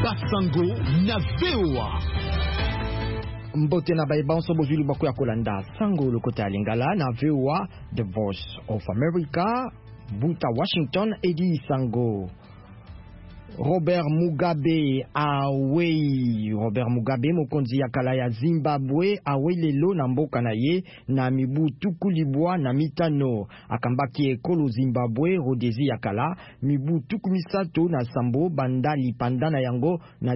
Basango na VOA. Mbote na baiba nso bozuli bako ya kolanda Sango lokota lingala na VOA, The Voice of America, Buta Washington edi Sango. Robert Mugabe mokonzi ya kala ya Zimbabwe awe lelo na mboka na ye na mibu tukulibwa na mitano akambaki ekolo Zimbabwe rodezi ya kala mibu tukumisato na sambo bandali pandana yango na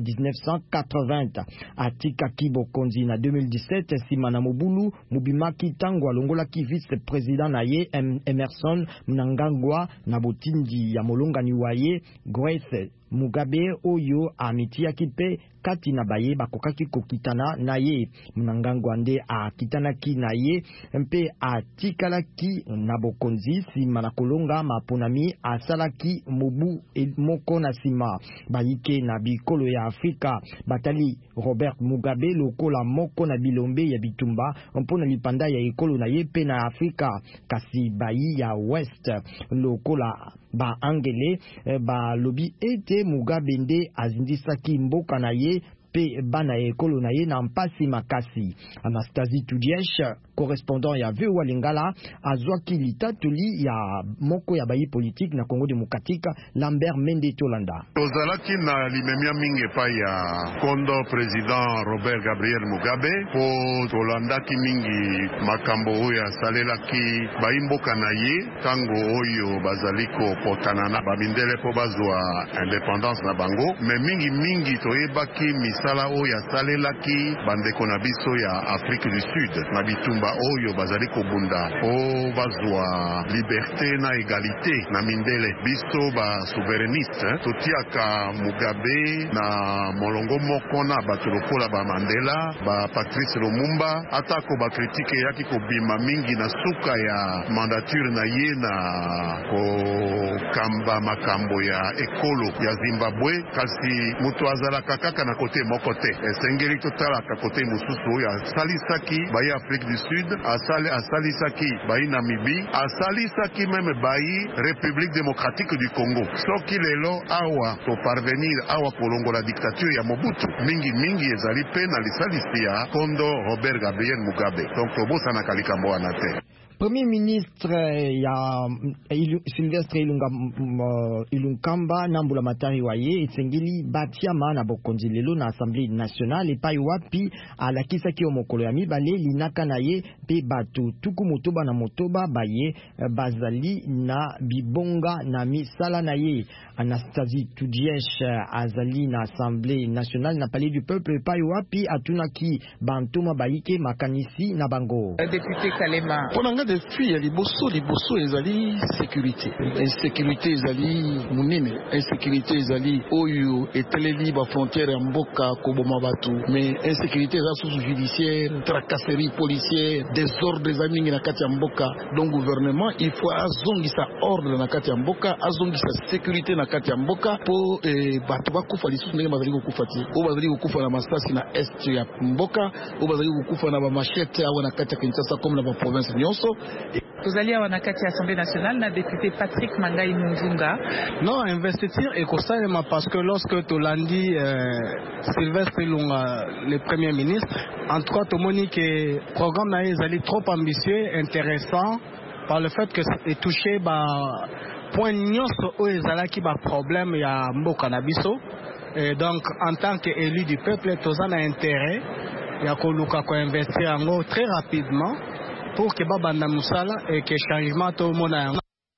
1980 atika kibokonzi na 2017 sima na mobulu mubimaki tango alongola ki vice president na ye Emerson Mnangagwa na botindi ya molongani wa ye Grace Mugabe oyo amitia kipe kati na baye bakokaki kokitana na ye Mnangagwa nde akitanaki na ye mpe atikalaki na bokonzi sima na kolonga maponami asalaki mobu moko na sima bayike na bikolo ya Afrika batali Robert Mugabe lokola moko na bilombe ya bitumba mpona lipanda ya ekolo na ye pe na Afrika kasi bayi ya West lokola ba angele ba lobi ete Mugabe nde azindisaki mboka na ye pe bana ekolo na ye na mpasi makasi. Anastasie Tudiesh, correspondant ya VOA Lingala, azwaki litatuli ya moko ya bayi politique na Congo Demokratika Lambert Mende Tolanda. Tozalaki na limemia mingi pa ya kondo president Robert Gabriel Mugabe po tolandaki mingi makambo oyo asalelaki bayi mboka na ye tango oyo bazaliko potana na bamindele po bazwa independance na bango me mingi toyebaki misala oyo asalelaki bandeko na biso ya Afrique du Sud na bitumba oyo bazaliko bunda po bazwa liberté na égalité na mindele biso ba souverainiste totiaka Mugabe na molongo moko na bato lokola ba Mandela ba Patrice Lumumba atako ba kritike yaki kobima mingi na suka ya mandature na ye na ko kamba makambo ya ekolo ya Zimbabwe kasi mutu azalaka kaka na kote moko te esengeli totalaka kote mosusu oyo asalisaki bayi Afrique du Sud asalisaki bayi Namibie asalisaki meme bayi République démocratique du Congo soki lelo awa to parvenir awa kolongola dictature ya Mobutu mingi ezali pe na lisalisi ya kondo Robert Gabriel Mugabe donc tobosana kalikambo wana te. Premier ministre ya Sylvestre Ilunkamba Nambula Matari waye esengeli batiama na bokonzi lelo na Assemblée nationale epai wapi alakisaki omokolo ya mibale linaka na ye pe bato tuku motoba na motoba baye bazali na bibonga na misala na ye. Anastasie Tudiesh azali na Assemblée nationale na Palais du Peuple epai wapi atunaki bantoma bayike makanisi na bango. Député Kalema Depuis liboso ezali sécurité. Insécurité ezali munene. Insécurité ezali oyo eteleli ba frontière ya mboka koboma batu. Mais insécurité eza sous judiciaire, tracasserie policière, désordre ezali na kati ya mboka. Donc gouvernement il faut azongisa ordre na kati ya mboka, azongisa sécurité na kati ya mboka po batu bakufa lisusu ndenge bazali kokufa ti. O bazali kokufa na masasi na est ya mboka, o bazali kokufa na ba machete awa na kati ya Kinshasa comme na ba province nyonso. Tozali awa na kati ya Assemblée nationale na député Patrick Mangai Munzunga. Non, investiture ekosalema parce que lorsque tolandi Sylvestre Ilunga le premier ministre, en tout cas tomoni que programme na ezali trop ambitieux, intéressant par le fait que est touché ba point nyonso o ezalaki ba problème ya mboka na biso. Et donc en tant qu'élu du peuple tozana intérêt ya koluka ko investir yango très rapidement pour que babanda musala et que changement to mona.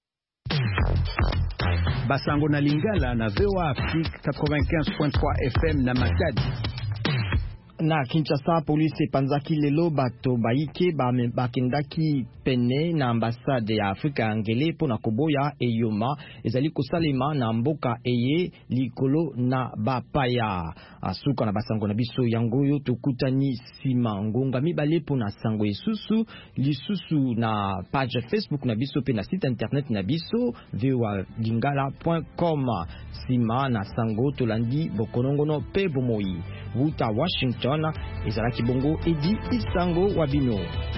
Basango na Lingala na VOA Afrique 95.3 FM na Matadi. Na Kinshasa police panzaki lelo bato baike bakendaki pene na ambassade ya Afrika Angele pona koboya eyoma ezali kosalema na mboka eye likolo na bapaya asuka na basango na biso yangoyo tokutani sima ngonga mibale pona sango esusu lisusu na page Facebook na biso pe na site internet na biso voalingala.com sima na sango tolandi bokonongono pe bomoi Buta Washington ezalaki bongo edi isango wabino.